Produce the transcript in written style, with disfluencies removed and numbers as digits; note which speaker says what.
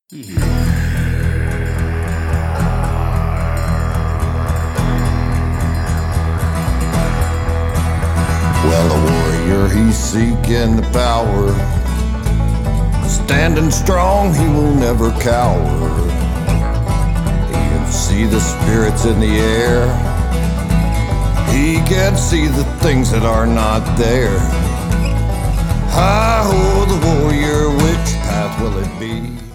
Speaker 1: Well, a warrior, he's seeking the power. Standing strong, he will never cower. He can see the spirits in the air. He can see the things that are not there. Hi-ho, the warrior, which path will it be?